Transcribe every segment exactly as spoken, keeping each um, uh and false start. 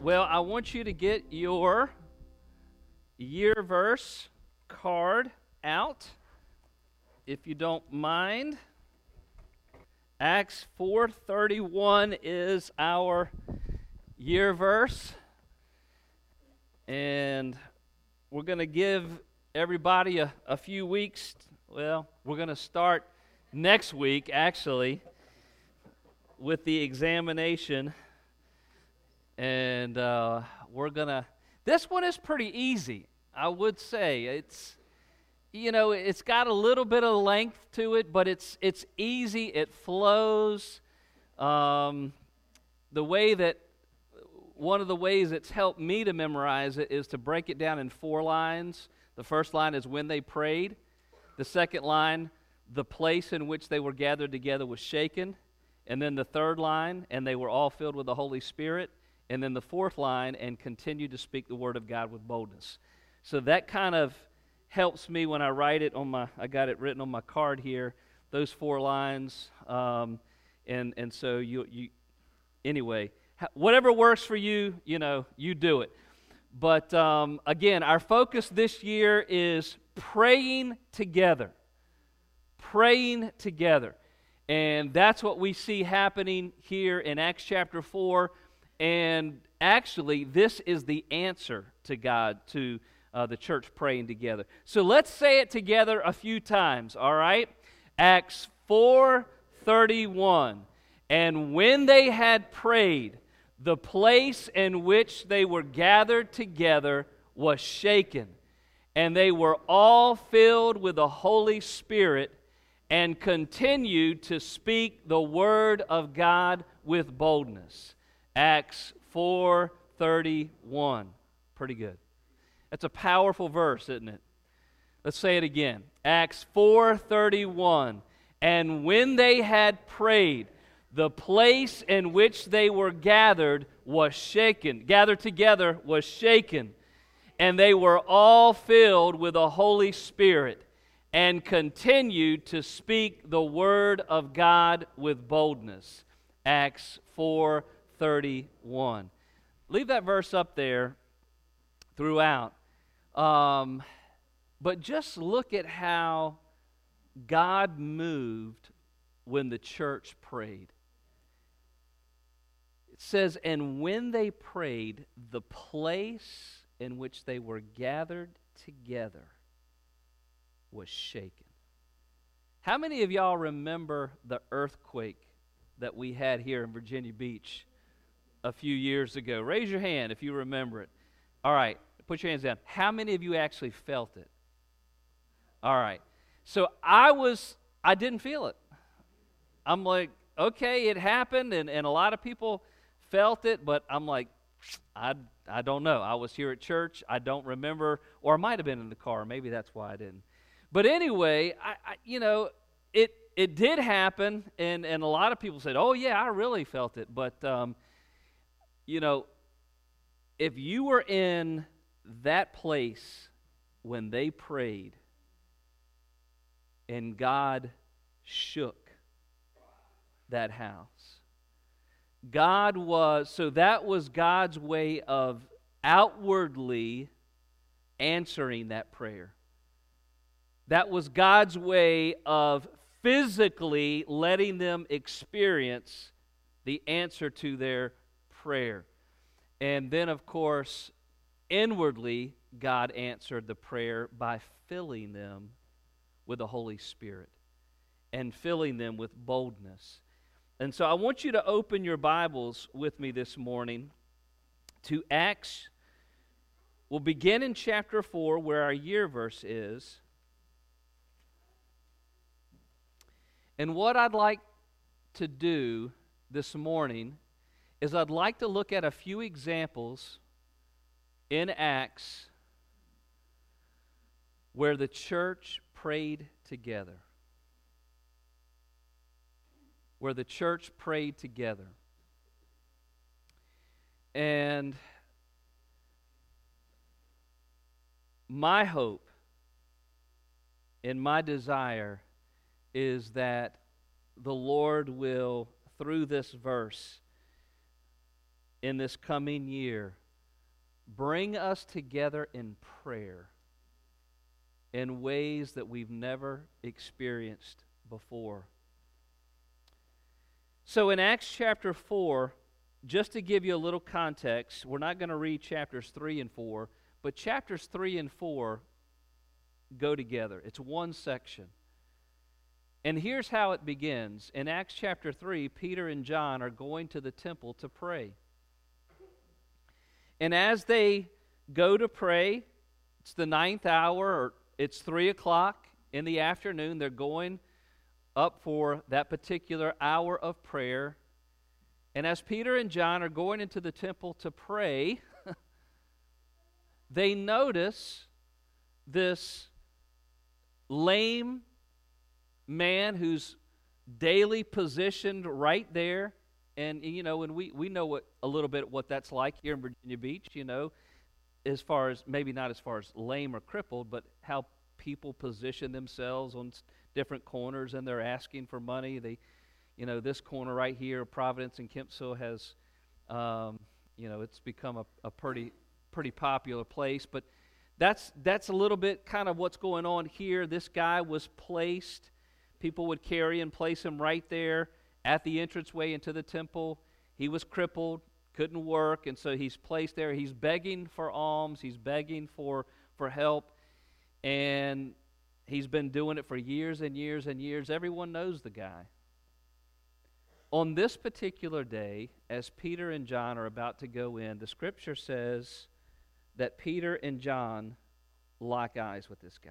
Well, I want you to get your year verse card out, if you don't mind. Acts four thirty-one is our year verse, and we're going to give everybody a, a few weeks. Well, we're going to start next week, actually, with the examination, and uh, we're going to, this one is pretty easy, I would say. It's, you know, it's got a little bit of length to it, but it's it's easy, it flows. Um, the way that, one of the ways it's helped me to memorize it is to break it down in four lines. The first line is when they prayed. The second line, the place in which they were gathered together was shaken. And then the third line, and they were all filled with the Holy Spirit. And then the fourth line, and continued to speak the word of God with boldness. So that kind of helps me when I write it on my, I got it written on my card here, those four lines. Um, and, and so you, you, anyway, whatever works for you, you know, you do it. But um, again, our focus this year is praying together. Praying together. And that's what we see happening here in Acts chapter four. And actually, this is the answer to God, to uh, the church praying together. So let's say it together a few times, all right? Acts four thirty-one. And when they had prayed, the place in which they were gathered together was shaken, and they were all filled with the Holy Spirit and continued to speak the word of God with boldness. Acts four thirty-one. Pretty good. That's a powerful verse, isn't it? Let's say it again. Acts four thirty-one. And when they had prayed, the place in which they were gathered was shaken. Gathered together was shaken. And they were all filled with the Holy Spirit and continued to speak the word of God with boldness. Acts four thirty-one. Leave that verse up there throughout. Um, but just look at how God moved when the church prayed. It says, and when they prayed, the place in which they were gathered together was shaken. How many of y'all remember the earthquake that we had here in Virginia Beach a few years ago? Raise your hand if you remember it. All right, put your hands down. How many of you actually felt it? All right. So I was, I didn't feel it. I'm like, okay, it happened, and, and a lot of people felt it, but I'm like, I, I don't know. I was here at church. I don't remember, or I might have been in the car. Maybe that's why I didn't. But anyway, I, I you know, it it did happen, and, and a lot of people said, oh, yeah, I really felt it. But, um, you know, if you were in that place when they prayed and God shook that house, God was, so that was God's way of outwardly answering that prayer. That was God's way of physically letting them experience the answer to their prayer. And then, of course, inwardly, God answered the prayer by filling them with the Holy Spirit and filling them with boldness. And so I want you to open your Bibles with me this morning to Acts. We'll begin in chapter four, where our year verse is. And what I'd like to do this morning is I'd like to look at a few examples in Acts where the church prayed together. Where the church prayed together. And my hope and my desire is that the Lord will, through this verse, in this coming year, bring us together in prayer in ways that we've never experienced before. So in Acts chapter four, just to give you a little context, we're not going to read chapters three and four, but chapters three and four go together. It's one section. And here's how it begins. In Acts chapter three, Peter and John are going to the temple to pray. And as they go to pray, it's the ninth hour, or it's three o'clock in the afternoon. They're going up for that particular hour of prayer. And as Peter and John are going into the temple to pray, they notice this lame man who's daily positioned right there. And, you know, and we, we know what a little bit what that's like here in Virginia Beach, you know, as far as, maybe not as far as lame or crippled, but how people position themselves on different corners and they're asking for money. They, you know, this corner right here, Providence and Kempsville has, um, you know, it's become a, a pretty pretty popular place. But that's that's a little bit kind of what's going on here. This guy was placed, people would carry and place him right there at the entranceway into the temple. He was crippled, couldn't work, and so he's placed there. He's begging for alms. He's begging for, for help, and he's been doing it for years and years and years. Everyone knows the guy. On this particular day, as Peter and John are about to go in, the Scripture says that Peter and John lock eyes with this guy.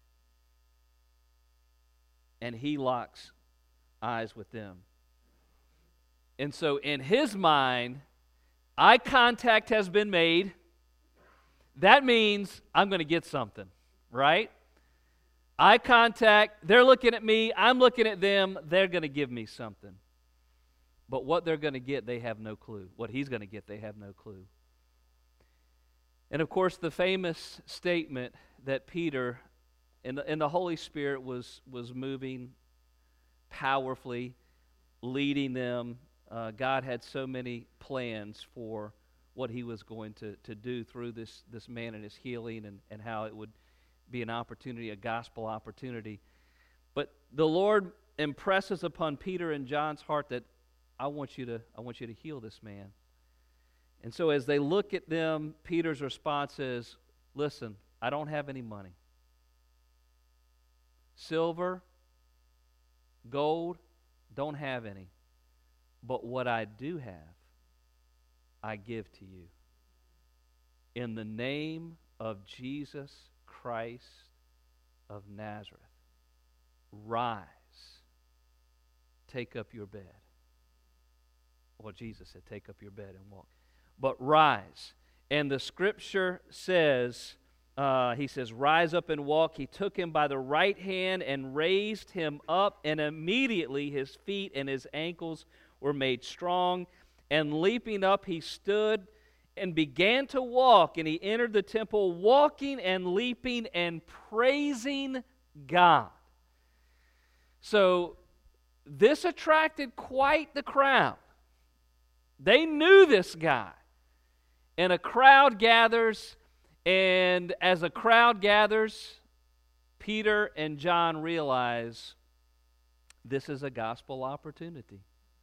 And he locks eyes with them. And so in his mind, eye contact has been made. That means I'm going to get something, right? Eye contact, they're looking at me, I'm looking at them, they're going to give me something. But what they're going to get, they have no clue. What he's going to get, they have no clue. And of course, the famous statement that Peter and the, and the Holy Spirit was, was moving powerfully, leading them. Uh, God had so many plans for what he was going to, to do through this, this man and his healing, and, and how it would be an opportunity, a gospel opportunity. But the Lord impresses upon Peter and John's heart that I want you to, I want you to heal this man. And so as they look at them, Peter's response is, listen, I don't have any money. Silver, gold, don't have any. But what I do have, I give to you. In the name of Jesus Christ of Nazareth, rise, take up your bed. Well, Jesus said, take up your bed and walk. But rise. And the Scripture says, uh, he says, rise up and walk. He took him by the right hand and raised him up, and immediately his feet and his ankles were made strong, and leaping up he stood and began to walk, and he entered the temple walking and leaping and praising God. So this attracted quite the crowd. They knew this guy. And a crowd gathers, and as a crowd gathers, Peter and John realize this is a gospel opportunity.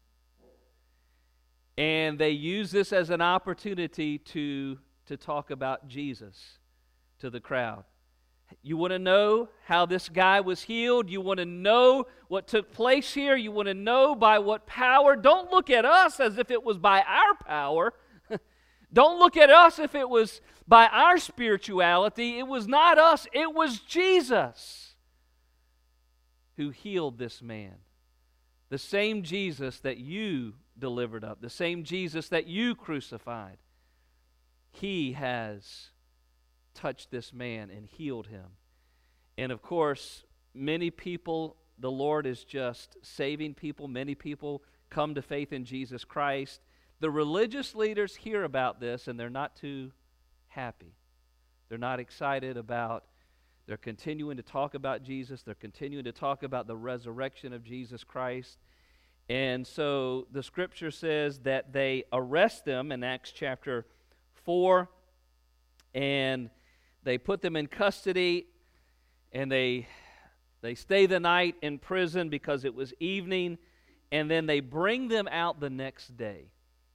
And they use this as an opportunity to, to talk about Jesus to the crowd. You want to know how this guy was healed? You want to know what took place here? You want to know by what power? Don't look at us as if it was by our power. Don't look at us if it was by our spirituality. It was not us. It was Jesus who healed this man. The same Jesus that you delivered up, the same Jesus that you crucified. He has touched this man and healed him. And of course, many people, the Lord is just saving people. Many people come to faith in Jesus Christ. The religious leaders hear about this and they're not too happy. They're not excited about, they're continuing to talk about Jesus. They're continuing to talk about the resurrection of Jesus Christ. And so the scripture says that they arrest them in Acts chapter four, and they put them in custody, and they they stay the night in prison because it was evening, and then they bring them out the next day.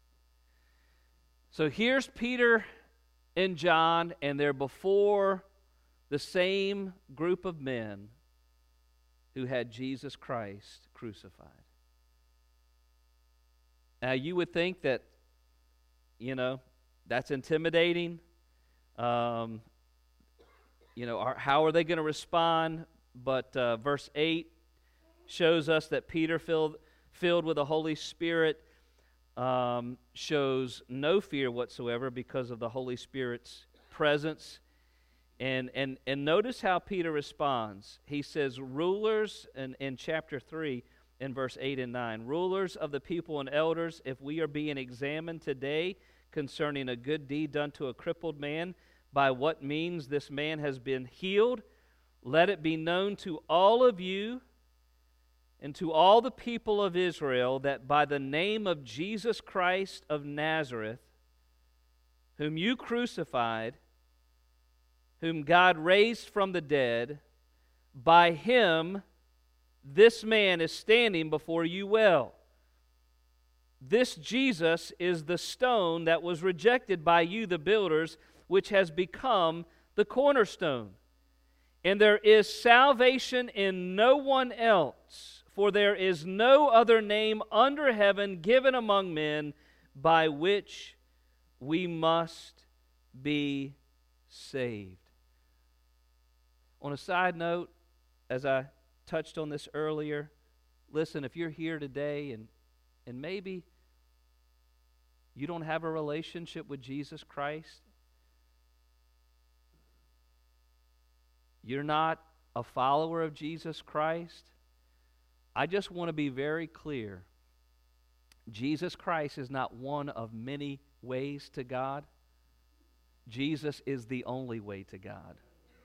So here's Peter and John, and they're before the same group of men who had Jesus Christ crucified. Now, you would think that, you know, that's intimidating. Um, you know, are, how are they going to respond? But uh, verse eight shows us that Peter, filled, filled with the Holy Spirit, um, shows no fear whatsoever because of the Holy Spirit's presence. And and and notice how Peter responds. He says, rulers, in, in chapter three, in verse eight and nine, rulers of the people and elders, if we are being examined today concerning a good deed done to a crippled man, by what means this man has been healed, let it be known to all of you and to all the people of Israel that by the name of Jesus Christ of Nazareth, whom you crucified, whom God raised from the dead, by him this man is standing before you well. This Jesus is the stone that was rejected by you, the builders, which has become the cornerstone. And there is salvation in no one else, for there is no other name under heaven given among men by which we must be saved. On a side note, as I touched on this earlier, listen, if you're here today and and maybe you don't have a relationship with Jesus Christ, you're not a follower of Jesus Christ, I just want to be very clear. Jesus Christ is not one of many ways to God. Jesus is the only way to God.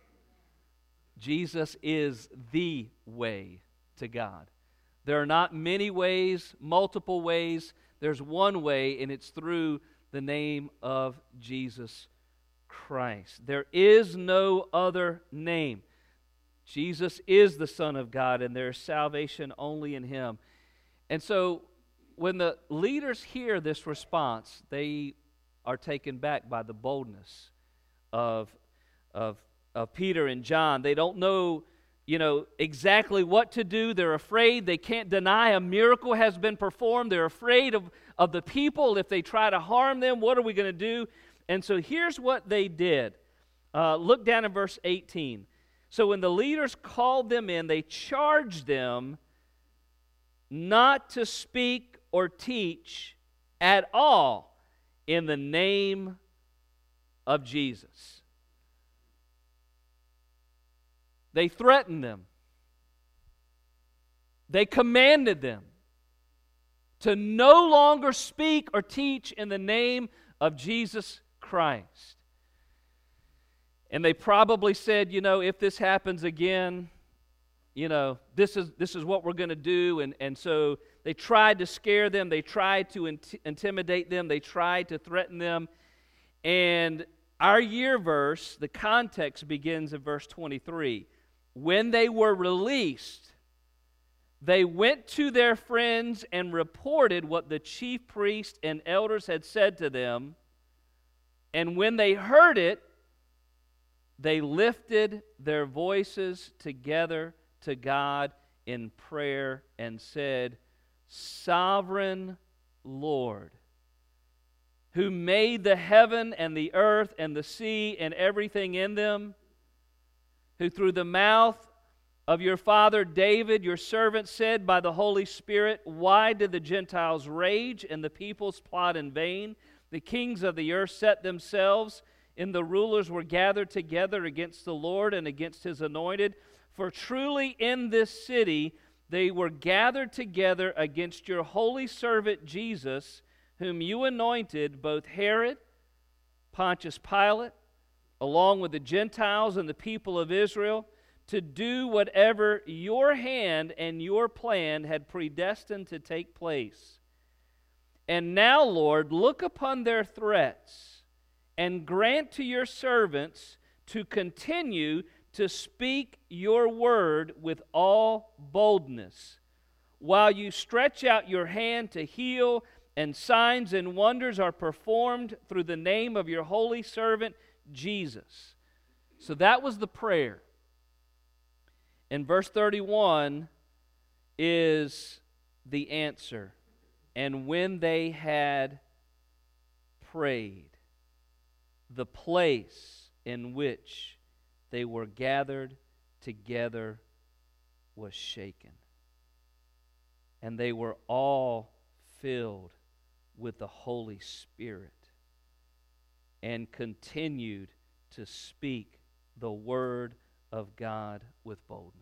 Jesus is the way to God. There are not many ways, multiple ways. There's one way, and it's through the name of Jesus Christ. There is no other name. Jesus is the Son of God, and there is salvation only in Him. And so when the leaders hear this response, they are taken back by the boldness of, of of Peter and John. They don't know, you know, exactly what to do. They're afraid. They can't deny a miracle has been performed. They're afraid of, of the people. If they try to harm them, what are we going to do? And so here's what they did. Uh, look down in verse eighteen. So when the leaders called them in, they charged them not to speak or teach at all in the name of Jesus. They threatened them. They commanded them to no longer speak or teach in the name of Jesus Christ. And they probably said, you know, if this happens again, you know, this is this is what we're going to do. And, and so they tried to scare them. They tried to int- intimidate them. They tried to threaten them. And our year verse, the context begins in verse twenty-three. When they were released, they went to their friends and reported what the chief priests and elders had said to them. And when they heard it, they lifted their voices together to God in prayer and said, Sovereign Lord, who made the heaven and the earth and the sea and everything in them, who through the mouth of your father David, your servant, said by the Holy Spirit, why did the Gentiles rage and the peoples plot in vain? The kings of the earth set themselves, and the rulers were gathered together against the Lord and against His anointed. For truly in this city they were gathered together against your holy servant Jesus, whom you anointed, both Herod, Pontius Pilate, along with the Gentiles and the people of Israel, to do whatever your hand and your plan had predestined to take place. And now, Lord, look upon their threats and grant to your servants to continue to speak your word with all boldness, while you stretch out your hand to heal, and signs and wonders are performed through the name of your holy servant Jesus. So that was the prayer. And verse thirty-one is the answer. And when they had prayed, the place in which they were gathered together was shaken, and they were all filled with the Holy Spirit and continued to speak the word of God with boldness.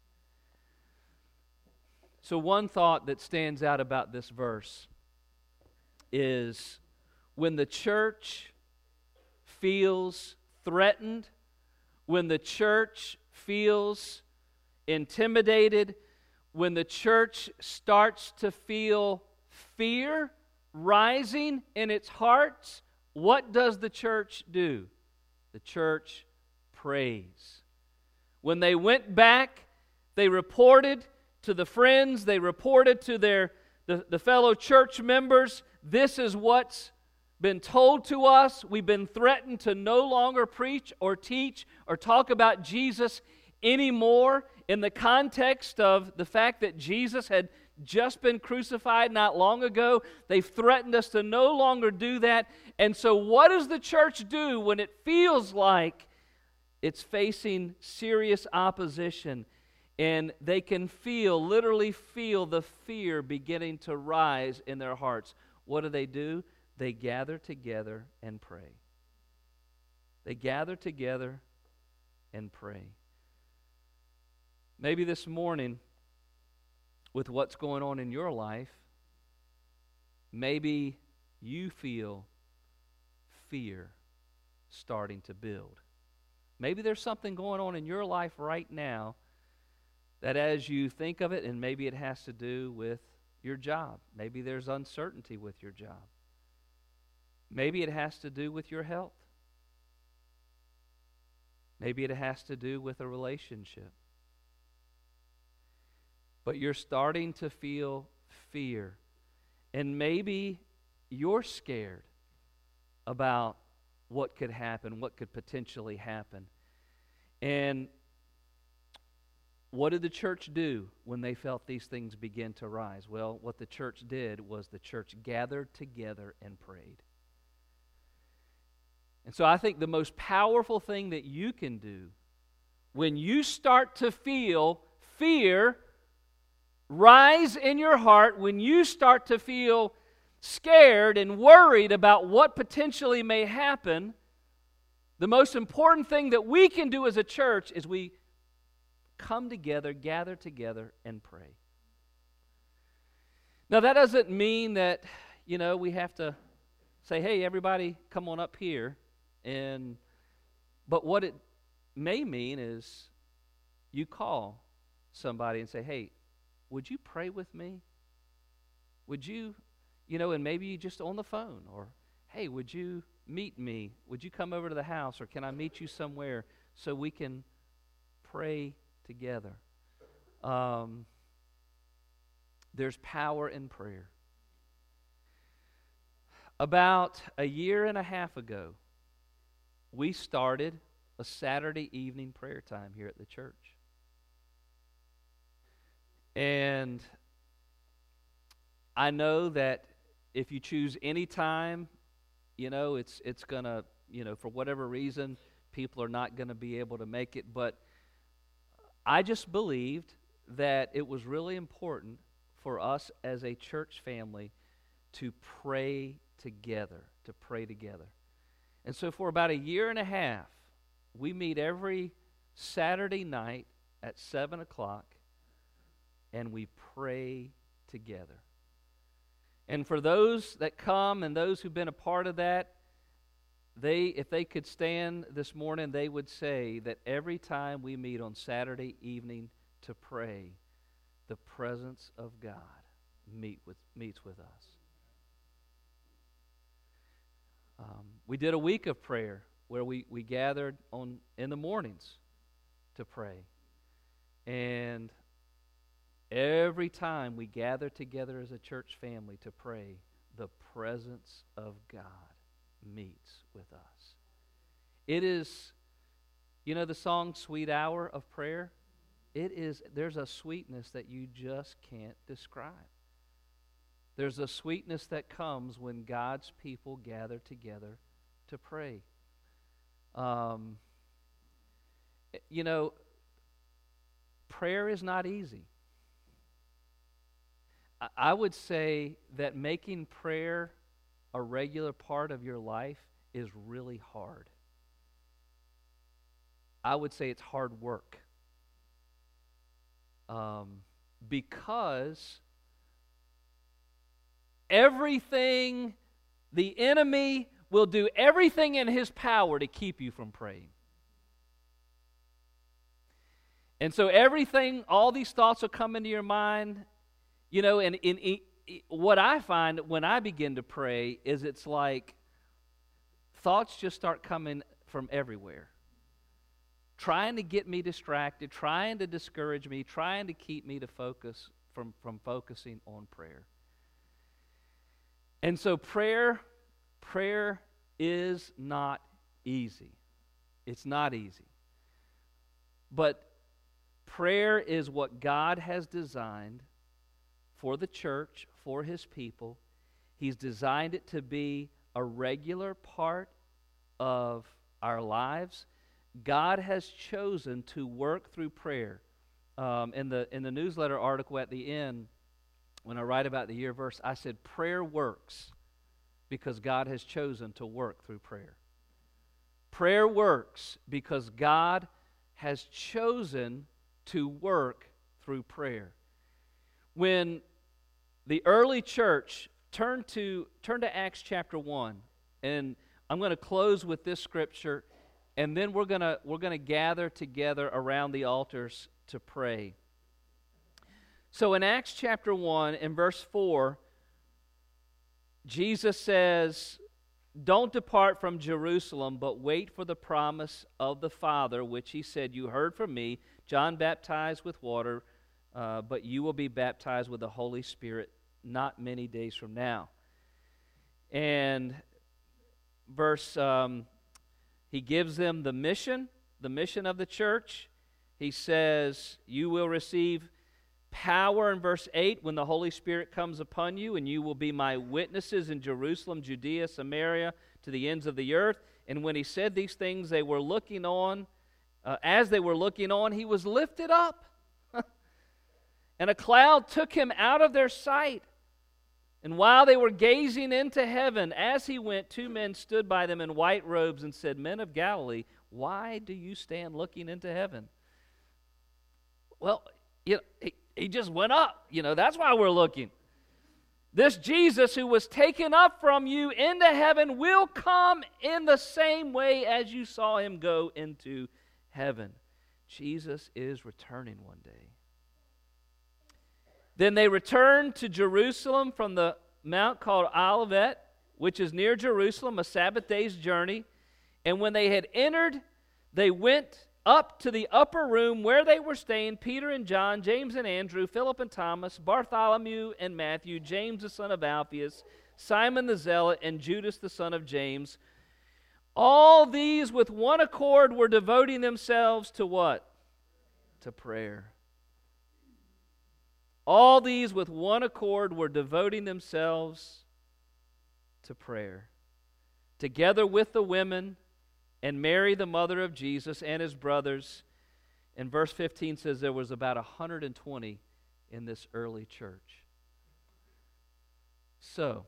So one thought that stands out about this verse is when the church feels threatened, when the church feels intimidated, when the church starts to feel fear rising in its hearts, what does the church do? The church prays. When they went back, they reported to the friends, they reported to their the, the fellow church members, this is what's been told to us. We've been threatened to no longer preach or teach or talk about Jesus anymore in the context of the fact that Jesus had just been crucified not long ago. They've threatened us to no longer do that. And so what does the church do when it feels like it's facing serious opposition and they can feel, literally feel the fear beginning to rise in their hearts? What do they do? They gather together and pray. They gather together and pray. Maybe this morning, with what's going on in your life, maybe you feel fear starting to build. Maybe there's something going on in your life right now that as you think of it, and maybe it has to do with your job. Maybe there's uncertainty with your job. Maybe it has to do with your health. Maybe it has to do with a relationship. But you're starting to feel fear. And maybe you're scared about what could happen, what could potentially happen. And what did the church do when they felt these things begin to rise? Well, what the church did was the church gathered together and prayed. And so I think the most powerful thing that you can do when you start to feel fear rise in your heart, when you start to feel scared and worried about what potentially may happen, the most important thing that we can do as a church is we come together, gather together, and pray. Now, that doesn't mean that, you know, we have to say, hey, everybody, come on up here. And but what it may mean is you call somebody and say, hey, would you pray with me? Would you, you know, and maybe just on the phone, or, hey, would you meet me? Would you come over to the house, or can I meet you somewhere so we can pray together? Um, there's power in prayer. About a year and a half ago, we started a Saturday evening prayer time here at the church. And I know that if you choose any time, you know, it's it's going to, you know, for whatever reason, people are not going to be able to make it. But I just believed that it was really important for us as a church family to pray together, to pray together. And so for about a year and a half, we meet every Saturday night at seven o'clock, and we pray together. And for those that come and those who've been a part of that, they, if they could stand this morning, they would say that every time we meet on Saturday evening to pray, the presence of God meet with, meets with us. Um, we did a week of prayer where we, we gathered on in the mornings to pray. And every time we gather together as a church family to pray, the presence of God meets with us. It is, you know the song Sweet Hour of Prayer? It is, there's a sweetness that you just can't describe. There's a sweetness that comes when God's people gather together to pray. Um, you know, prayer is not easy. I, I would say that making prayer a regular part of your life is really hard. I would say it's hard work. Um, because everything, the enemy will do everything in his power to keep you from praying. And so everything, all these thoughts will come into your mind, you know, and in, in, in what I find when I begin to pray is it's like thoughts just start coming from everywhere, trying to get me distracted, trying to discourage me, trying to keep me to focus from, from focusing on prayer. And so prayer, prayer is not easy. It's not easy. But prayer is what God has designed for the church, for His people. He's designed it to be a regular part of our lives. God has chosen to work through prayer. Um, in the in the newsletter article at the end, when I write about the year verse, I said prayer works because God has chosen to work through prayer. Prayer works because God has chosen to work through prayer. When the early church turned to turn to Acts chapter one, and I'm going to close with this scripture, and then we're going to we're going to gather together around the altars to pray. So in Acts chapter one, in verse four, Jesus says, "Don't depart from Jerusalem, but wait for the promise of the Father, which He said, 'You heard from me. John baptized with water, uh, but you will be baptized with the Holy Spirit not many days from now.'" And verse, um, He gives them the mission, the mission of the church. He says, "You will receive power," in verse eight, "when the Holy Spirit comes upon you, and you will be my witnesses in Jerusalem, Judea, Samaria, to the ends of the earth." And when He said these things, they were looking on. Uh, as they were looking on, He was lifted up. And a cloud took Him out of their sight. And while they were gazing into heaven, as He went, two men stood by them in white robes and said, "Men of Galilee, why do you stand looking into heaven?" Well, you know, he, he just went up. You know, that's why we're looking. "This Jesus who was taken up from you into heaven will come in the same way as you saw Him go into heaven." Jesus is returning one day. Then they returned to Jerusalem from the mount called Olivet, which is near Jerusalem, a Sabbath day's journey. And when they had entered, they went up to the upper room where they were staying, Peter and John, James and Andrew, Philip and Thomas, Bartholomew and Matthew, James the son of Alphaeus, Simon the Zealot, and Judas the son of James. All these with one accord were devoting themselves to what? To prayer. All these with one accord were devoting themselves to prayer, together with the women and Mary, the mother of Jesus, and His brothers. And verse fifteen says there was about one hundred twenty in this early church. So,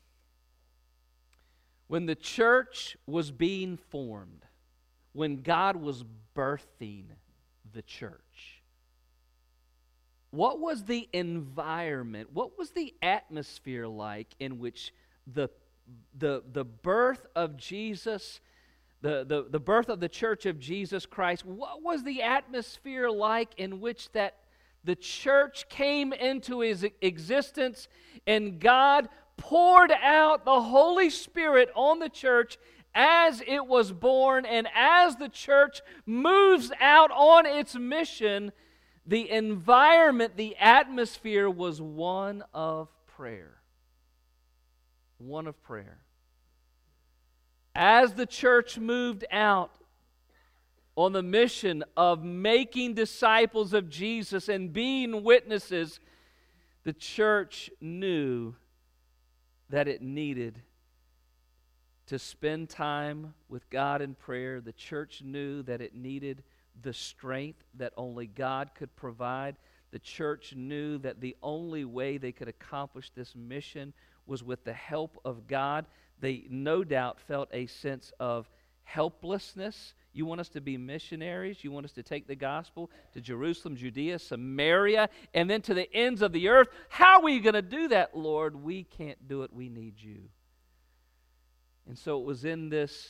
when the church was being formed, when God was birthing the church, what was the environment, what was the atmosphere like in which the the, the birth of Jesus, the, the, the birth of the church of Jesus Christ, what was the atmosphere like in which that the church came into his existence and God poured out the Holy Spirit on the church as it was born, and as the church moves out on its mission, the environment, the atmosphere was one of prayer. One of prayer. As the church moved out on the mission of making disciples of Jesus and being witnesses, the church knew that it needed to spend time with God in prayer. The church knew that it needed the strength that only God could provide. The church knew that the only way they could accomplish this mission was with the help of God. They no doubt felt a sense of helplessness. You want us to be missionaries? You want us to take the gospel to Jerusalem, Judea, Samaria, and then to the ends of the earth? How are we going to do that, Lord? We can't do it. We need you. And so it was in this,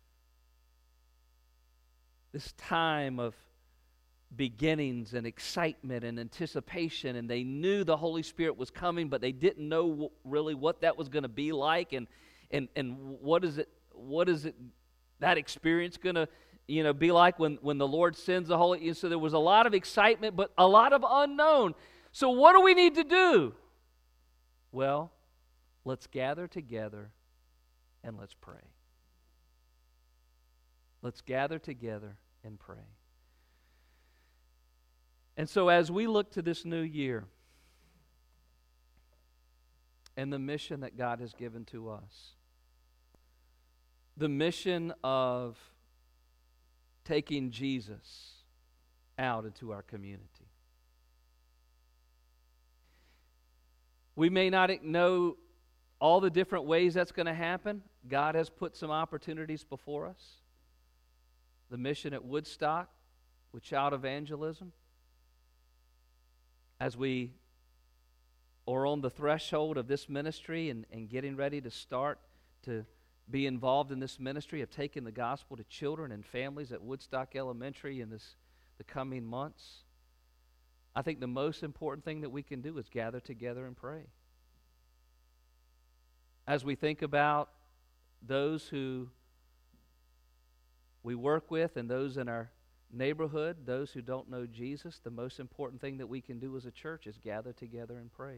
this time of beginnings and excitement and anticipation, and they knew the Holy Spirit was coming, but they didn't know w- really what that was going to be like, and and and what is it what is it that experience going to you know be like when when the Lord sends the Holy. So there was a lot of excitement, but a lot of unknown. So what do we need to do? Well, let's gather together and let's pray. Let's gather together and pray. And so as we look to this new year and the mission that God has given to us, the mission of taking Jesus out into our community. We may not know all the different ways that's going to happen. God has put some opportunities before us. The mission at Woodstock with child evangelism. As we are on the threshold of this ministry and, and getting ready to start to be involved in this ministry of taking the gospel to children and families at Woodstock Elementary in this the coming months, I think the most important thing that we can do is gather together and pray. As we think about those who we work with and those in our neighborhood, those who don't know Jesus, the most important thing that we can do as a church is gather together and pray.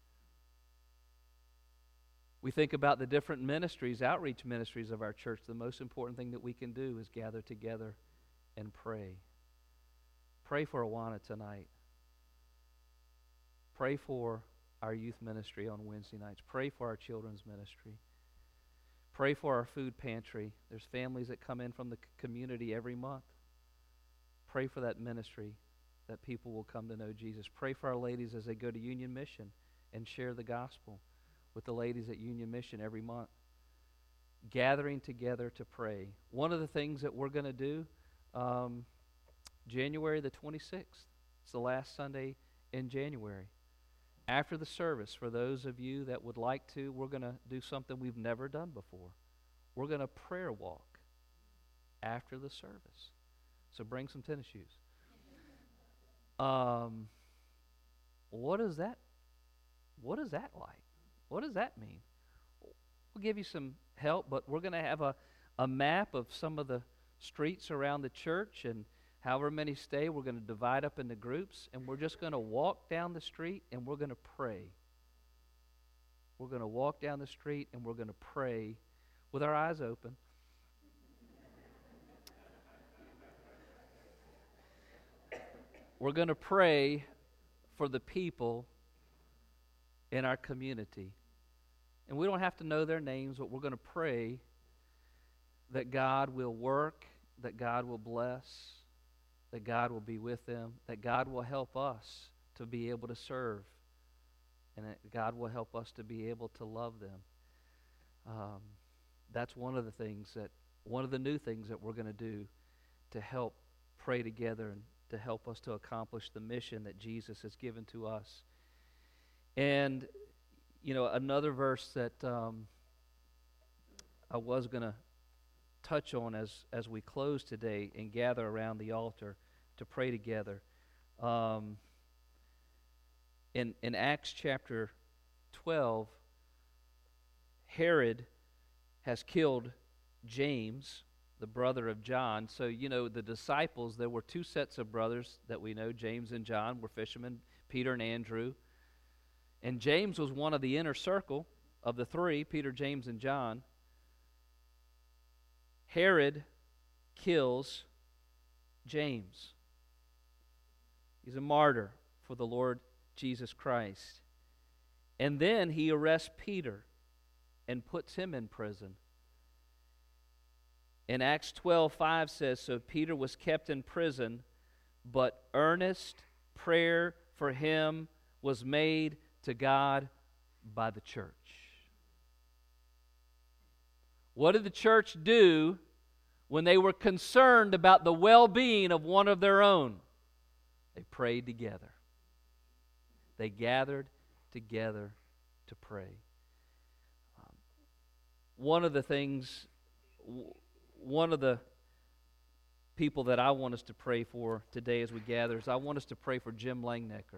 We think about the different ministries, outreach ministries of our church. The most important thing that we can do is gather together and pray. Pray for Awana tonight. Pray for our youth ministry on Wednesday nights. Pray for our children's ministry. Pray for our food pantry. There's families that come in from the community every month. Pray for that ministry, that people will come to know Jesus. Pray for our ladies as they go to Union Mission and share the gospel with the ladies at Union Mission every month. Gathering together to pray. One of the things that we're going to do, um, January the twenty-sixth, it's the last Sunday in January. After the service, for those of you that would like to, we're going to do something we've never done before. We're going to prayer walk after the service. So bring some tennis shoes. Um, what is that? What is that like? What does that mean? We'll give you some help, but we're going to have a, a map of some of the streets around the church, and however many stay, we're going to divide up into groups, and we're just going to walk down the street, and we're going to pray. We're going to walk down the street, and we're going to pray with our eyes open. We're going to pray for the people in our community. And we don't have to know their names, but we're going to pray that God will work, that God will bless, that God will be with them, that God will help us to be able to serve, and that God will help us to be able to love them. Um, that's one of the things that, one of the new things that we're going to do to help pray together and to help us to accomplish the mission that Jesus has given to us. And, you know, another verse that um, I was going to touch on as, as we close today and gather around the altar to pray together. Um, in, in Acts chapter twelve, Herod has killed James, the brother of John. So, you know, the disciples, there were two sets of brothers that we know. James and John were fishermen, Peter and Andrew. And James was one of the inner circle of the three, Peter, James, and John. Herod kills James. He's a martyr for the Lord Jesus Christ. And then he arrests Peter and puts him in prison. In Acts twelve five says, so Peter was kept in prison, but earnest prayer for him was made to God by the church. What did the church do when they were concerned about the well-being of one of their own? They prayed together. They gathered together to pray. Um, one of the things, one of the people that I want us to pray for today as we gather is I want us to pray for Jim Langnecker.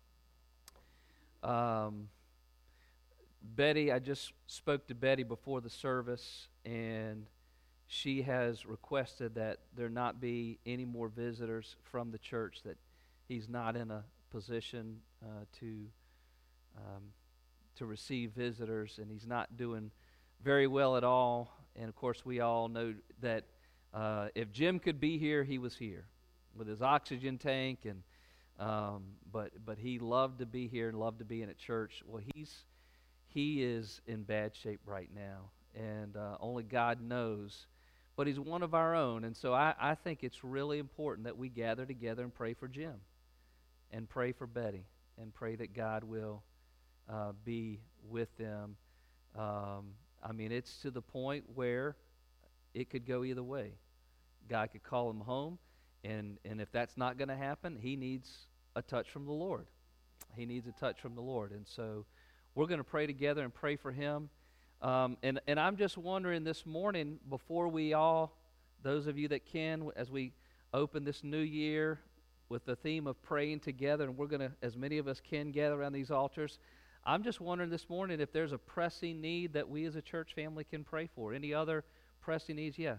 Um, Betty, I just spoke to Betty before the service, and she has requested that there not be any more visitors from the church, that he's not in a position uh, to um, to receive visitors, and he's not doing very well at all. And of course, we all know that uh, if Jim could be here, he was here with his oxygen tank, and um, but but he loved to be here and loved to be in a church. Well, he's he is in bad shape right now, and uh, only God knows. But he's one of our own, and so I, I think it's really important that we gather together and pray for Jim, and pray for Betty, and pray that God will uh, be with them. Um, I mean, it's to the point where it could go either way. God could call him home, and, and if that's not going to happen, he needs a touch from the Lord. He needs a touch from the Lord, and so we're going to pray together and pray for him. Um, and, and I'm just wondering this morning, before we all, those of you that can, as we open this new year with the theme of praying together, and we're going to, as many of us can, gather around these altars, I'm just wondering this morning if there's a pressing need that we as a church family can pray for. Any other pressing needs? Yeah.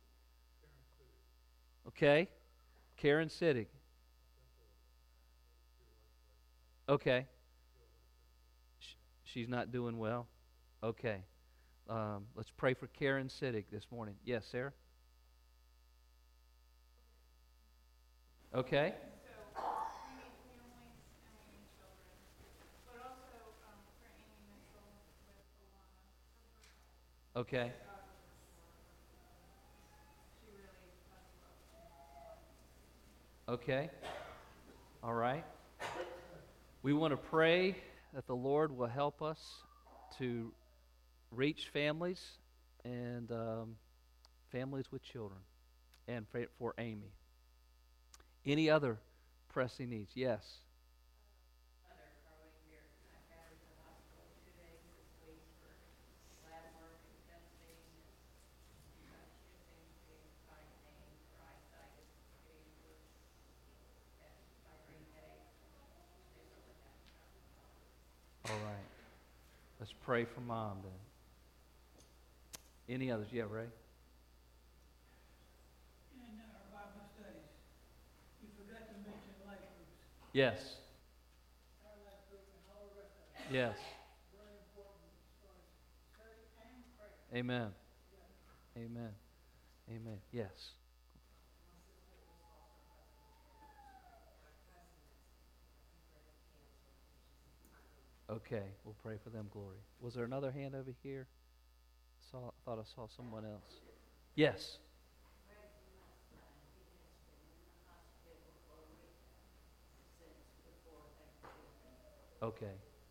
Okay. Karen Siddig. Okay. Sh- she's not doing well. Okay. Um, let's pray for Karen Siddig this morning. Yes, Sarah? Okay. So we need families and we need children, but also um, for Amy Mitchell with Alana. Okay. She really does well. Okay. All right. We want to pray that the Lord will help us to reach families and um, families with children, and for, for Amy. Any other pressing needs? Yes. Mother growing here. I've had her in the hospital two days this week for lab work and testing, and uh, she seems to be in chronic pain. Her eyesight is getting worse, and migraine headaches. They really haven't gotten well. All right. Let's pray for Mom then. Any others? Yeah, Ray? In our Bible studies, you forgot to mention life groups. Yes. Our life group and all the rest of it. Yes. Very important as far as study and prayer. Amen. Amen. Amen. Yes. Okay, we'll pray for them, Glory. Was there another hand over here? Saw, thought I saw someone else. Yes. Okay.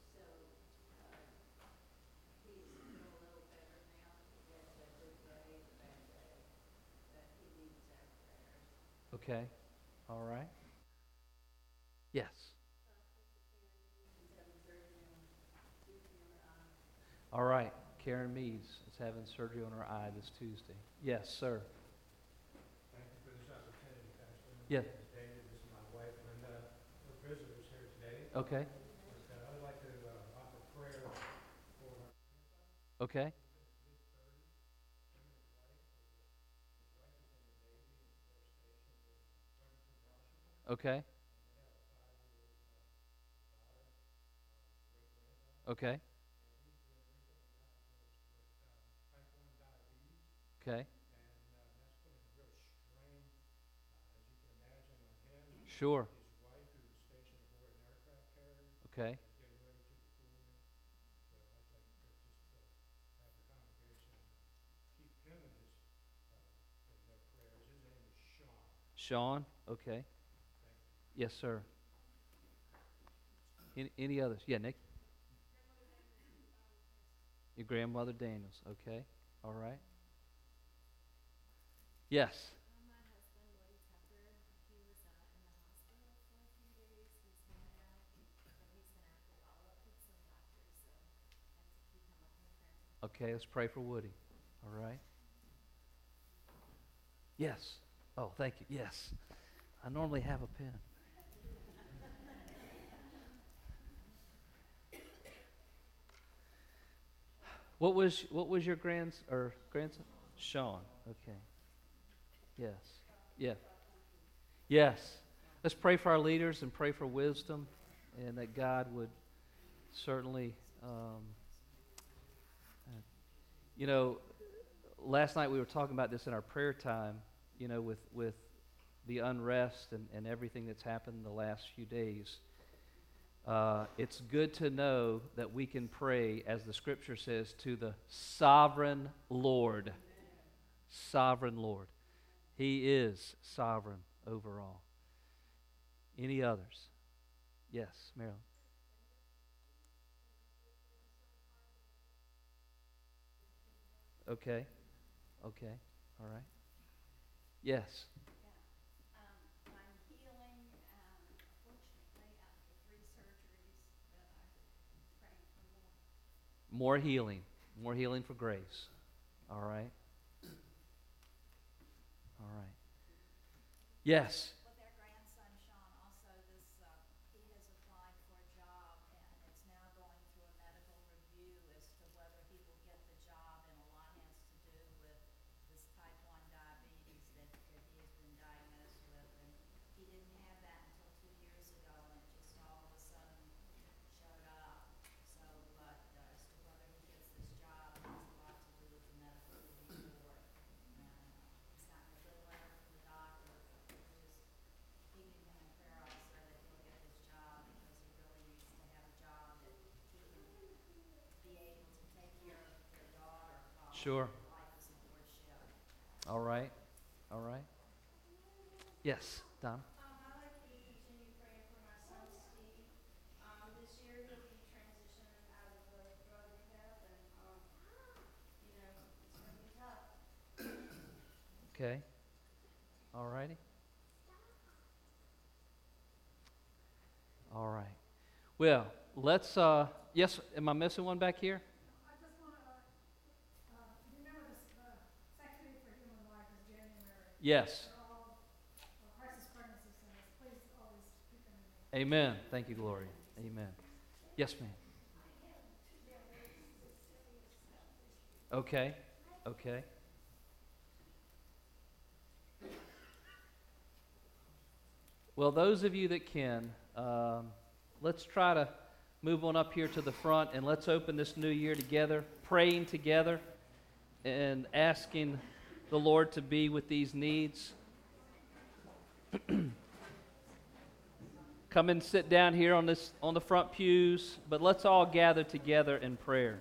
Okay. All right. Yes. All right. Karen Meads. is having surgery on her eye this Tuesday. Yes, sir. Thank you for this opportunity, Pastor. Yeah. This is David, this is my wife Linda. We're visitors here today. Okay. But uh, I would like to uh, offer prayer for her Okay. mid-thirties, him and his wife. His wife is in the Navy and they're stationed in Bremerton, Washington. Okay. And they have a five-year-old uh, daughter, uh, great-granddaughter. Okay. And he's been recently diagnosed with um, type one diabetes. Okay. And uh, that's putting a real strain, uh, as you can imagine, on him. Sure. His wife, who is stationed aboard an aircraft carrier, Okay. is getting ready to deploy. So I'd like to just uh, have the congregation keep him in his uh, in their prayers. His name is Sean. Sean. Okay. Thank you. Yes, sir. Any, any others? Yeah, Nick. Your grandmother Daniels. Okay. All right. Yes. My husband, Woody Tucker, he was uh, in the hospital for a few days. He's coming out, but he's gonna have to follow up with some doctors, so have to keep him up in prayer. Okay, let's pray for Woody. All right. Yes. Oh, thank you. Yes. I normally have a pen. What was what was your grands or grandson? Sean. Okay. Yes. Yeah. Yes. Let's pray for our leaders and pray for wisdom, and that God would certainly, um, uh, you know, last night we were talking about this in our prayer time, you know, with, with the unrest and, and everything that's happened the last few days. Uh, it's good to know that we can pray, as the scripture says, to the sovereign Lord. Sovereign Lord. He is sovereign over all. Any others? Yes, Marilyn. Okay. Okay. All right. Yes. Yeah. Um, I'm healing, um, fortunately, after three surgeries, but I'm praying for more. More healing. More healing for Grace. All right. All right. Yes. With their grandson, Sean, also this, uh, he has applied for a job and it's now going through a medical review as to whether he will get the job, and a lot has to do with this type one diabetes that, that he has been diagnosed with, and he didn't have that until two years ago, and it just all of a sudden showed up. So, but uh, as to whether he gets this job has a lot to do with the medical review board. And uh, he's gotten a good letter from the doctor. We're just keeping him in prayer also that he'll get this job, because he really needs to have a job that he can be able to take care of their daughter while Sure. life is aboard ship. All right. All right. Yes, Don. Um, I'd like to continue praying for my son Steve. Um, this year he'll be transitioning out of the drug rehab, and, um, you know, it's gonna be tough. Okay. All righty. All right. Well, let's, uh, yes, am I missing one back here? I just want to, uh, remember this, uh, Secretary for Human Life is January. Yes. They're all, uh, crisis pregnancy centers. Please always keep them in mind. Amen. Thank you, Gloria. Amen. Yes, ma'am. Okay. Okay. Well, those of you that can, um, let's try to move on up here to the front and let's open this new year together, praying together and asking the Lord to be with these needs. Come and sit down here on this on the front pews, but let's all gather together in prayer.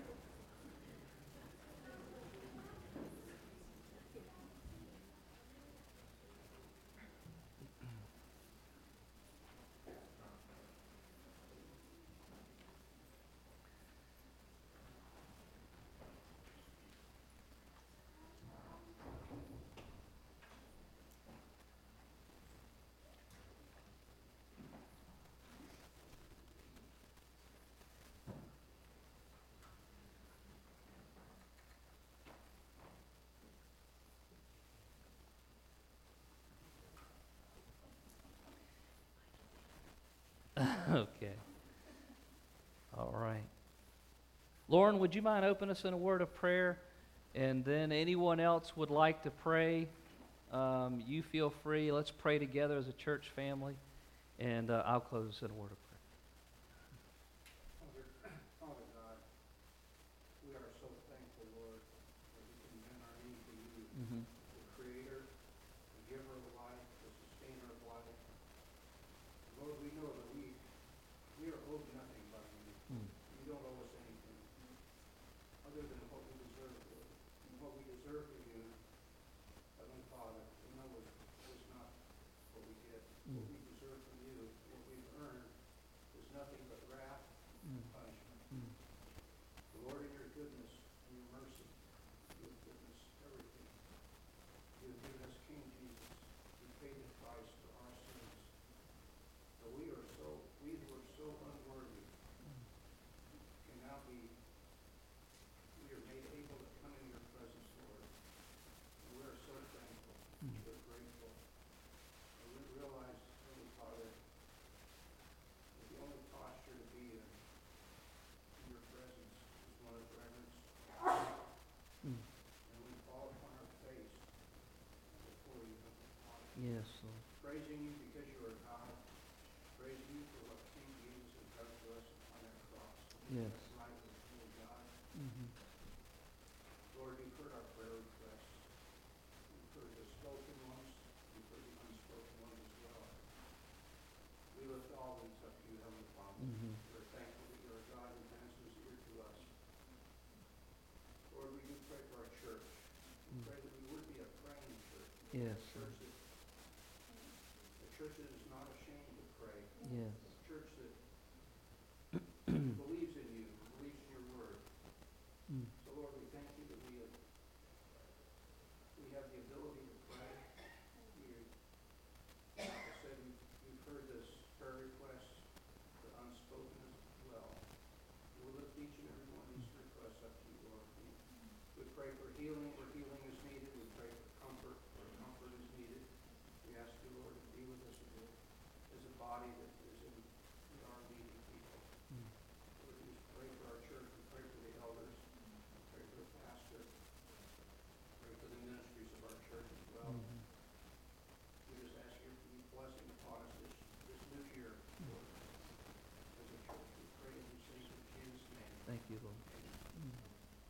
Okay. All right. Lauren, would you mind opening us in a word of prayer? And then anyone else would like to pray, um, you feel free. Let's pray together as a church family. And uh, I'll close us in a word of prayer. Father, Father God, we are so thankful, Lord, that we can bend our knee to you, Mm-hmm. the Creator, the Giver of life, the Sustainer of life. Lord, we know that we we are owed nothing by you. Mm. You don't owe us anything other than what we deserve, Lord. And what we deserve from you, Heavenly Father, we know is, is not what we get. What we deserve from you, what we've earned, is nothing but wrath and punishment. Mm. Lord, in your goodness and your mercy, you have given us everything. You have given us King Jesus. You paid the price for our sins. So we are so, we who are so unworthy can now be, we are made able to come in your presence, Lord. And we are so thankful. Mm. We're grateful. And we realize, Holy Father, that the only posture to be in, in your presence is one of reverence. Mm. And we fall upon our face before you, Heavenly Father, Yes, Lord. praising you because you are God, praising you for what King Jesus has done for us on that cross. Yes. That's right with you, God. Mm-hmm. Lord, you've heard our prayer requests. You've heard the spoken ones. You've heard the unspoken ones as well. We lift all these up to you, Heavenly Father. Mm-hmm. We're thankful that you're a God who lends his ear to us. Lord, we do pray for our church. We Mm. pray that we would be a praying church. Yes, A Lord. church that, a church that is not ashamed to pray. Yes. A church that believes in you, believes in your word. Mm. So Lord, we thank you that we have, we have the ability to pray. You, like I said, you've, you've heard this prayer requests, the unspoken as well. We'll lift each and every one of these requests up to you, Lord. We, we pray for healing where healing is needed. We pray for comfort where comfort is needed. We ask you, Lord, to be with us as a, as a body that is in, in our needing people. Mm. Lord, we just pray for our church. We pray for the elders. We pray for the pastor. Pray for the ministries of our church as well. Mm-hmm. We just ask your your blessing upon us this, this new year, Lord. As a church, we pray and we sing in Jesus' name. Thank you, Lord. Amen. Mm.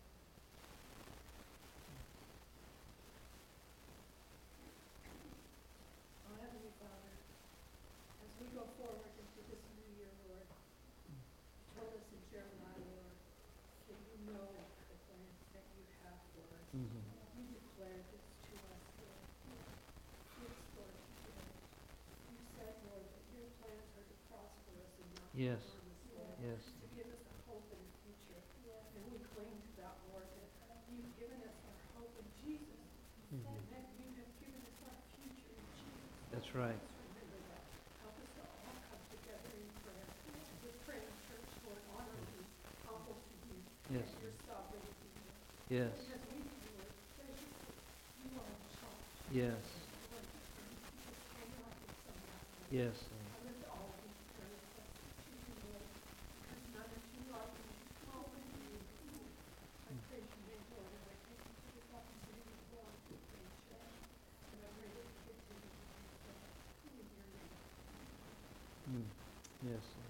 Oh, Heavenly Father, as we go forward into this new year, Lord, you told us in Jeremiah, Lord, that you know the plans that you have for us. Mm-hmm. You declared this to us, Lord. You explored it to us. You said, Lord, that your plans are to prosper us and not to Yes. harm us, Lord. Yes. To give us a hope and a future. And we cling to that, Lord, that you've given us our hope in Jesus. Mm-hmm. And that you have given us our future in Jesus. That's right. Let's remember that. Help us to all come together in prayer. This praying church, Lord, honor you, humble to you, Yes. and your sovereignty, Lord. Yes. Because we, Lord, precious, you are in charge. Yes. Lord, you just cannot get some that way. Yes, Lord. I lift all of these prayer requests to you, Lord, because none are too large and too small for you. I praise your name, Lord, and I thank you for this opportunity to go on to the praying church. And I pray that you continue to do so in your name. Mm. Yes, Lord.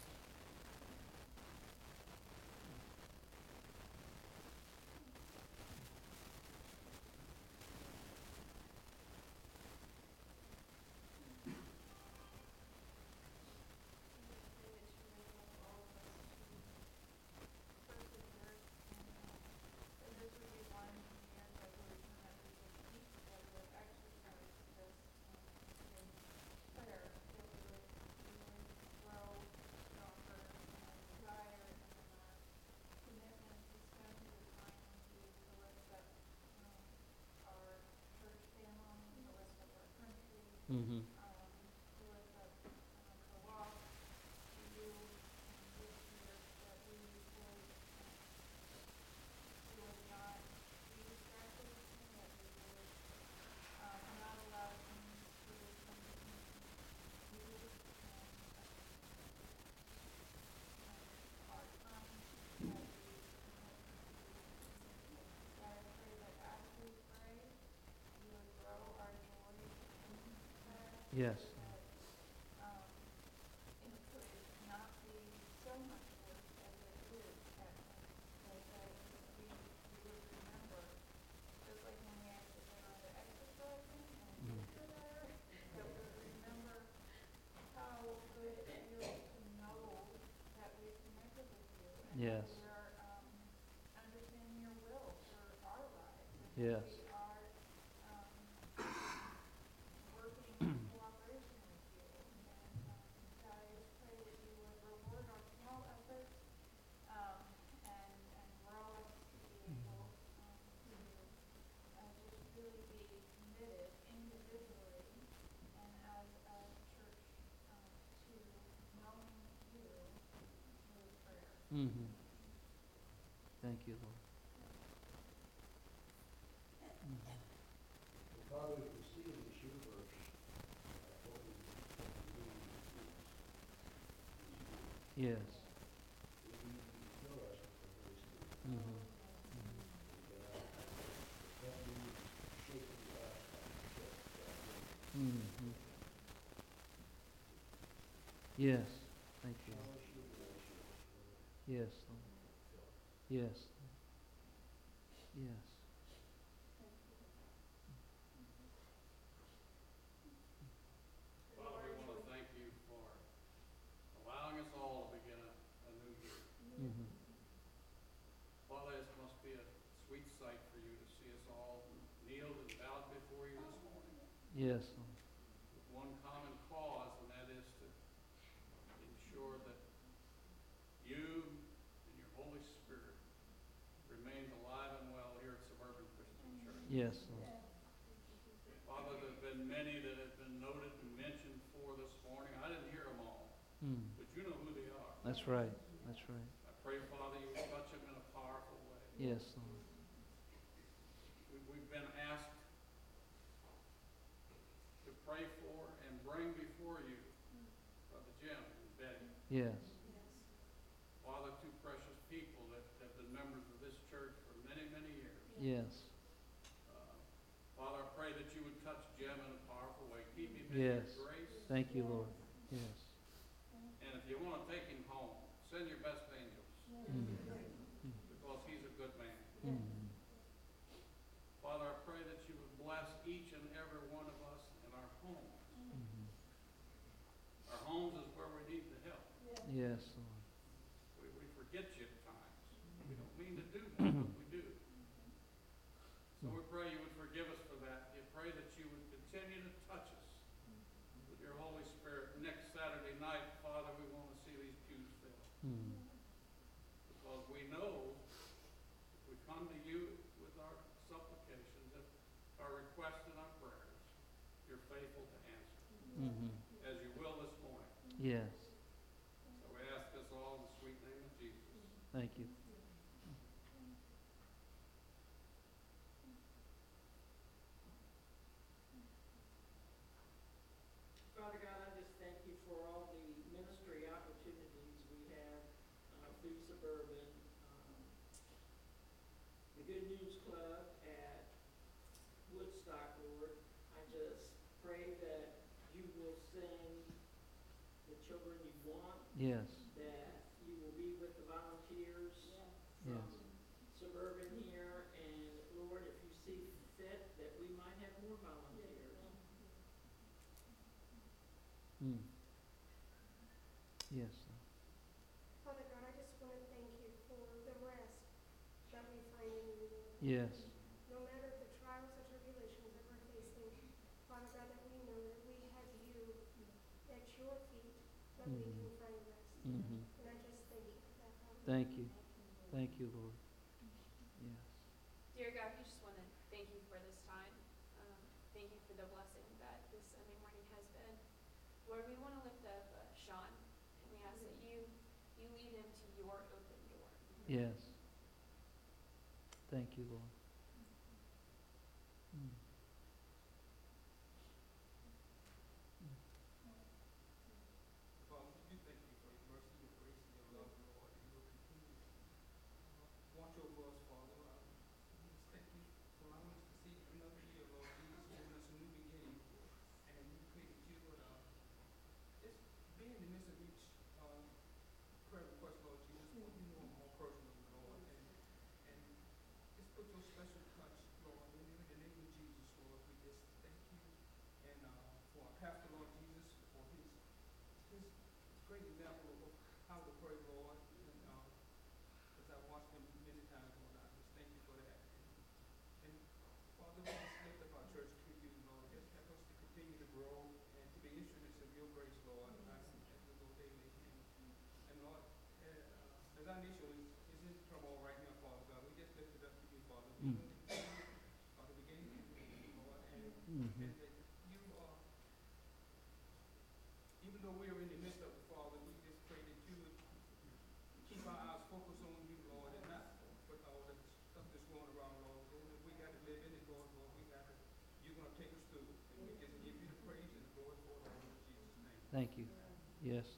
Mm-hmm. Yes. that, um, it could not be so much work as it is at night, but that we, we would remember, just like when we asked if they're either exercising and Mm. if they're there, that we would remember how good it feels to know that we've connected with you and Yes. that we are, um, understanding your will for our lives. And Yes. that we are, um, working in cooperation with you. And, um, God, I just pray that you would reward our small efforts, um, and, and grow us to be able, um, to, uh, just really be committed individually and as a church, um, to knowing you through prayer. Mm-hmm. Thank you, Lord. Mhm. Father, we can see in the shoe verse, uh, what we, what we need to do is, Yes. we need you to fill us with the Holy Spirit. Mm-hmm. And, uh, that means shaping us like a ship, uh, Mm-hmm. Yes. Thank you. challenge your relationships, Lord. Yes, Lord. Yes. Yes. Father, we want to thank you for allowing us all to begin a, a new year. Mm-hmm. Father, this must be a sweet sight for you to see us all kneeled and bowed before you this morning Yes, Lord. with one common cause, and that is to ensure that you and your Holy Spirit remains alive and well here at Suburban Christian Church. Yes, Lord. Father, there have been many that have been noted and mentioned for this morning. I didn't hear them all, Mm. but you know who they are. That's right. That's right. I pray, Father, you will touch them in a powerful way. Yes, Lord. We, we've been asked to pray for and bring before you Brother Jim and Betty. Yes. Father, two precious people that have been members of this church for many, many years. Yes. Uh, Father, I pray that you would touch Jim in a powerful way. Keep him in Yes. your grace. Thank you, Lord. Yes. And if you want to take him home, send your best angels Mm. because he's a good man. Mm. Father, I pray that you would bless each and every one of us in our homes. Mhm. Our homes is where we need the help. Yes, Lord. We, we forget you at times. We don't mean to do that, but we do. So we pray you would forgive us for that. We pray that you would continue to touch us with your Holy Spirit. Next Saturday night, Father, we want to see these pews filled. Mm. Because we know if we come to you with our supplications, if our requests and our prayers, you're faithful to answer, Mm-hmm. as you will this morning. Yes. So we ask this all in the sweet name of Jesus. Thank you. Father God, I just thank you for all the ministry opportunities we have uh, through Suburban. Um, the Good News Club at Woodstock, Lord. I just pray that you will send the children you want, Yes. that you will be with the volunteers from Yes. Suburban here, and Lord, if you see fit, that we might have more volunteers. Mm. Yes. Lord. Father God, I just want to thank you for the rest that we find in you, Lord. Yes. No matter the trials or tribulations that we're facing, Father God, that we know that we have you at your feet, that we Mhm. can find rest. Mm-hmm. And I just thank you for that, Father. Thank you. Thank you, Lord. Yes. Dear God, we just want to thank you for this time. Um, thank you for the blessing that this Sunday morning has been. Lord, we want to lift up uh, Sean, and we ask that you you lead him to your open door. Yes. Thank you, Lord. Mm. Father, we do thank you for your mercy, your grace, and your love, Lord, and your continued uh, watch over us, Father. Uh, we just thank you for allowing us to see another year, Lord Jesus, giving us a new beginning. And we pray that you, uh, great example of how to pray, Lord, and, um, because I've watched him many times, Lord, I just thank you for that. And Father, we just lift up our church to you, Lord. Just help us to continue to grow and to be instruments of your grace, Lord, as, as we go daily. And, and Lord, uh, as our nation is, is in trouble right now, Father God, we just lift it up to you, Father. We Mm. know that you are the beginning and the end, Lord, and, Mhm. and that you are, even though we are in the midst of it, Father, we just pray that you would keep our eyes focused on you, Lord, and not with all the stuff that's going around, Lord. Lord, if we got to live in it, Lord, Lord, we got to, you're going to take us through. And we just give you the praise and the glory for it all in Jesus' name. Thank you. Yes.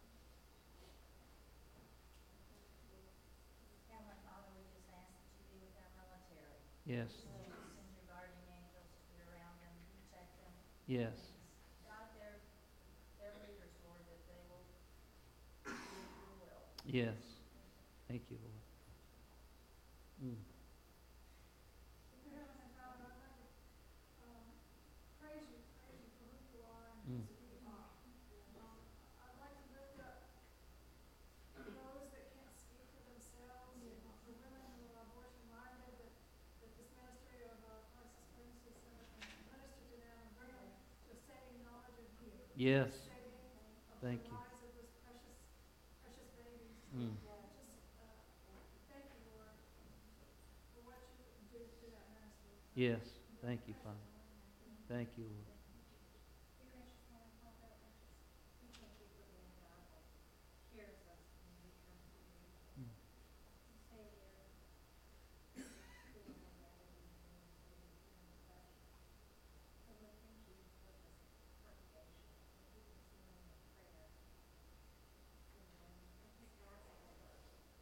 Heavenly Father, we just ask that you be with our military. Yes. That you send your guardian angels to be around them, protect them. Yes. God, their, their leaders, Lord, that they will do your will. Yes. Thank you, Lord. Mm. Dear Heavenly Father, I'd like to um, praise you, praise you for who you are and Mm. whose we are. Um, I'd like to lift up those that can't speak for themselves, uh, for women who are abortion-minded, that, that this ministry of uh, Crisis Pregnancy Center can minister to them and bring them to a saving knowledge of you. Yes. Saving of Thank the you. lives of those precious, precious babies. Mm. Just uh, thank you, Lord, for what you do through that ministry. Yes. Thank you, Father. Thank you, Lord. Dear gracious Heavenly Father, I just, we thank you for being a God that hears us when we come to you. Mm. Savior, we don't know that we need to do anything, but, but Lord, thank you for this congregation. Thank you for this morning of prayer. And um, I just ask, Lord, um,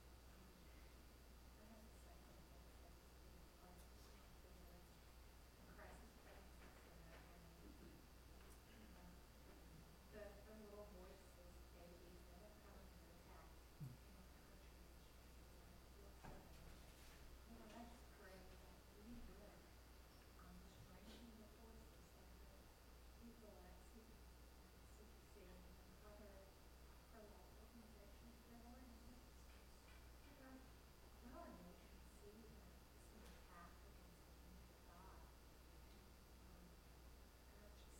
I have to say, I'm thankful to be part of this center, the Crisis Pregnancy Center, and um, the, the little voiceless babies that have come into attack in our country and just like Lord, I just pray that you would um, strengthen the forces of the people at C P, uh, C P C and other pro-life organizations there, Lord, and just, you know, let our nation see that this is an attack against the things of God. Um, God, just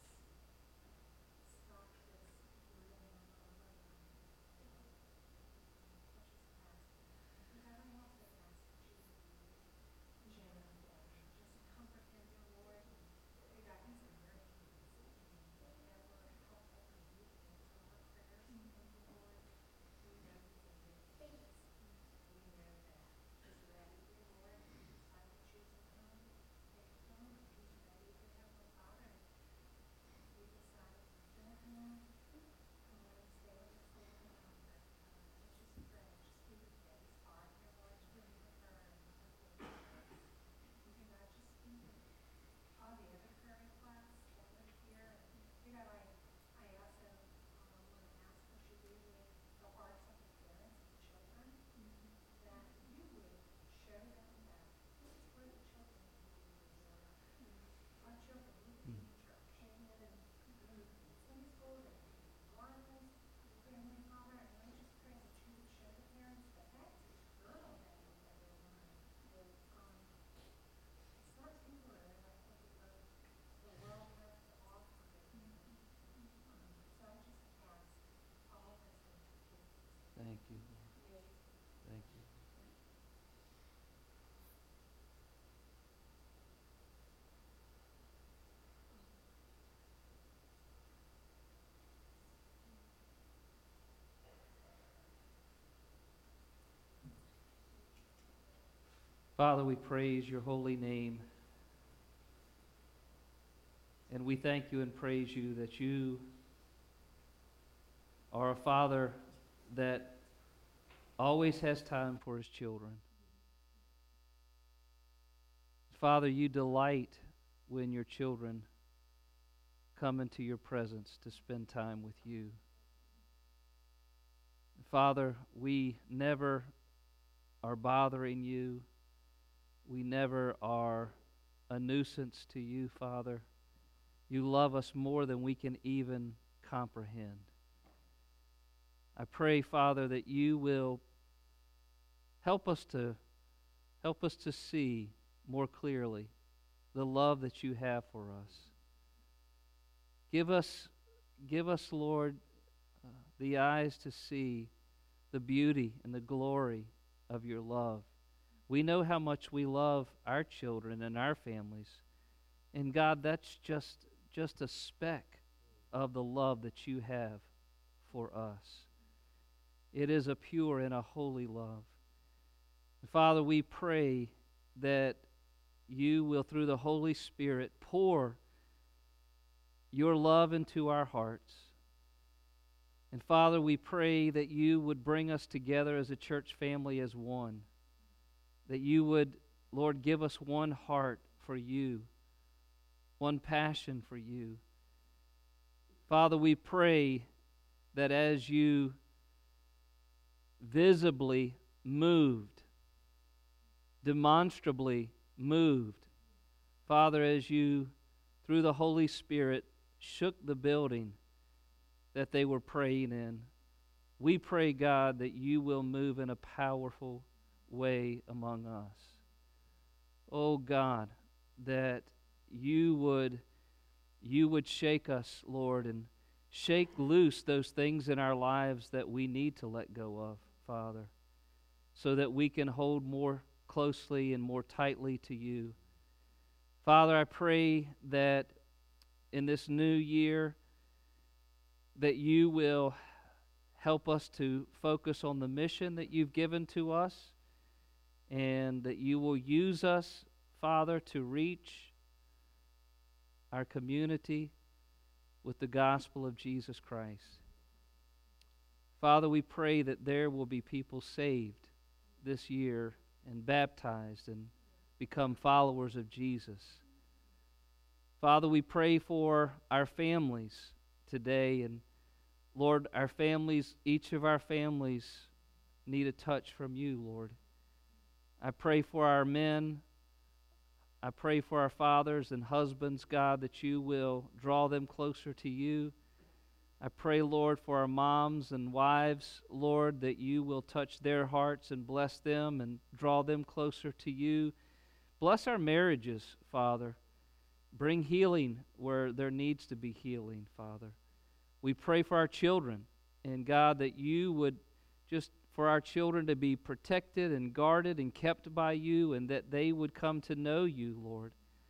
stop this ruling over the Lord. I just ask that. And God, I also ask that you would be with Jim and just comfort him, dear Lord. You got his in your hands. And whatever helpful for you to answer our prayers for him, dear Lord, we know he's in good hands. We know that he's ready, dear Lord, and you decide to choose to come, take him home, and he's ready, dear Heavenly Father. And we decide to send him. Come on and stay with us a little longer. Uh, I just pray, just be with Debbie's heart, dear Lord, strengthen her and her faithfulness. And God, just be with all the other prayer requests that are here. And, you know, I, I also um, want to ask what you do with the hearts of the parents and children, that you would show them that this is where the children need to be reserved. Our children need to be entertained and in Sunday school and gardens, family, Father, and I just pray that you would show the parents that that's eternal that you have in mind. Um, it's not temporary like what the earth, the world has to offer, dear Lord. Um, so I just ask all this in Jesus' name. Thank you, Lord. Thank you. Father, we praise your holy name. And we thank you and praise you that you are a Father that always has time for his children. Father, you delight when your children come into your presence to spend time with you. Father, we never are bothering you. We never are a nuisance to you, Father. You love us more than we can even comprehend. I pray, Father, that you will help us to help us to see more clearly the love that you have for us. Give us, give us, Lord, uh, the eyes to see the beauty and the glory of your love. We know how much we love our children and our families. And God, that's just, just a speck of the love that you have for us. It is a pure and a holy love. Father, we pray that you will, through the Holy Spirit, pour your love into our hearts. And Father, we pray that you would bring us together as a church family as one. That you would, Lord, give us one heart for you, one passion for you. Father, we pray that as you visibly moved, demonstrably moved, Father, as you, through the Holy Spirit, shook the building that they were praying in, we pray, God, that you will move in a powerful way among us. Oh God, that you would you would shake us, Lord, and shake loose those things in our lives that we need to let go of, Father, so that we can hold more closely and more tightly to you. Father, I pray that in this new year that you will help us to focus on the mission that you've given to us, and that you will use us, Father, to reach our community with the gospel of Jesus Christ. Father, we pray that there will be people saved this year and baptized and become followers of Jesus. Father, we pray for our families today, and Lord, our families, each of our families need a touch from you, Lord. I pray for our men. I pray for our fathers and husbands, God, that you will draw them closer to you. I pray, Lord, for our moms and wives, Lord, that you will touch their hearts and bless them and draw them closer to you. Bless our marriages, Father. Bring healing where there needs to be healing, Father. We pray for our children, and God, that you would just for our children to be protected and guarded and kept by you, and that they would come to know you, Lord.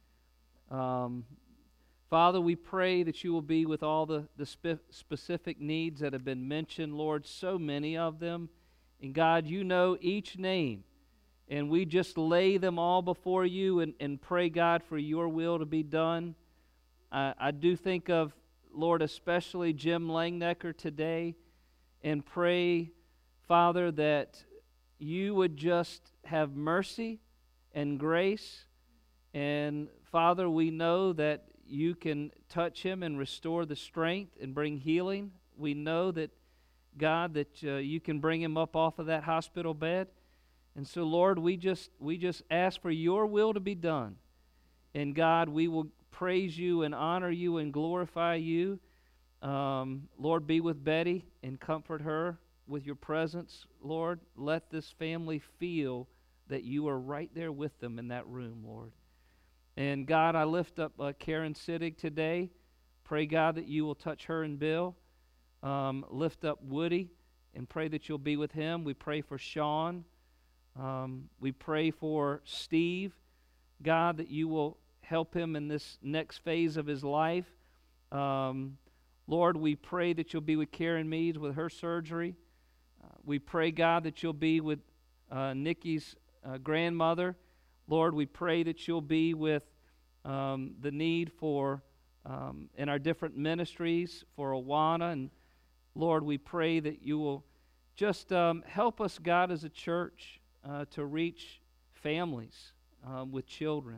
Um, Father, we pray that you will be with all the, the spe- specific needs that have been mentioned, Lord, so many of them. And God, you know each name, and we just lay them all before you and, and pray, God, for your will to be done. I, I do think of, Lord, especially Jim Langnecker today, and pray, Father, that you would just have mercy and grace. And Father, we know that you can touch him and restore the strength and bring healing. We know that, God, that uh, you can bring him up off of that hospital bed. And so, Lord, we just we just ask for your will to be done. And God, we will praise you and honor you and glorify you. Um, Lord, be with Betty and comfort her with your presence, Lord. Let this family feel that you are right there with them in that room, Lord. And God, I lift up uh, Karen Siddig today. Pray, God, that you will touch her and Bill. Um, lift up Woody and pray that you'll be with him. We pray for Sean. Um, we pray for Steve. God, that you will help him in this next phase of his life. Um, Lord, we pray that you'll be with Karen Meads with her surgery. Uh, we pray, God, that you'll be with uh, Nikki's uh, grandmother. Lord, we pray that you'll be with um, the need for, um, in our different ministries, for Awana. And Lord, we pray that you will just um, help us, God, as a church uh, to reach families um, with children.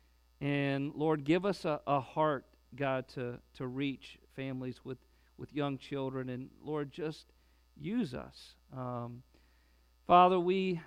And Lord, give us a, a heart, God, to, to reach families with, with young children. And Lord, just use us. Um, Father, we,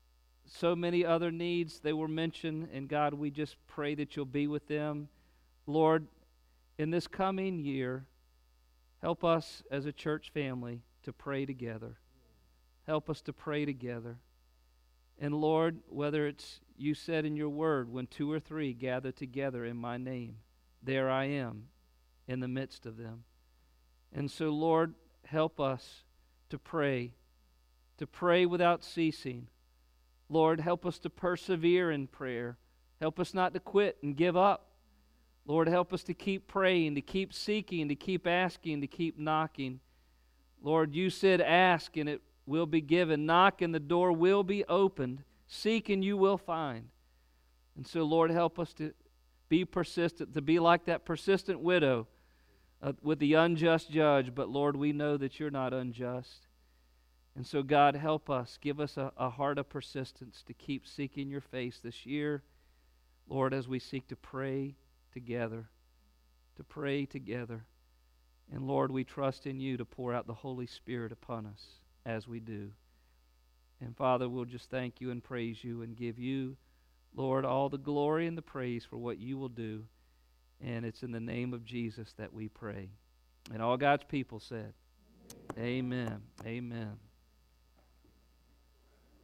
so many other needs, they were mentioned, and God, we just pray that you'll be with them. Lord, in this coming year, help us as a church family to pray together. Help us to pray together. And Lord, whether it's you said in your word, when two or three gather together in my name, there I am in the midst of them. And so, Lord, help us to pray, to pray without ceasing. Lord, help us to persevere in prayer. Help us not to quit and give up. Lord, help us to keep praying, to keep seeking, to keep asking, to keep knocking. Lord, you said ask and it will be given. Knock and the door will be opened. Seek and you will find. And so, Lord, help us to be persistent, to be like that persistent widow uh, with the unjust judge. But, Lord, we know that you're not unjust. And so, God, help us. Give us a, a heart of persistence to keep seeking your face this year. Lord, as we seek to pray together, to pray together. And, Lord, we trust in you to pour out the Holy Spirit upon us as we do. And, Father, we'll just thank you and praise you and give you, Lord, all the glory and the praise for what you will do. And it's in the name of Jesus that we pray. And all God's people said, Amen. Amen. Amen.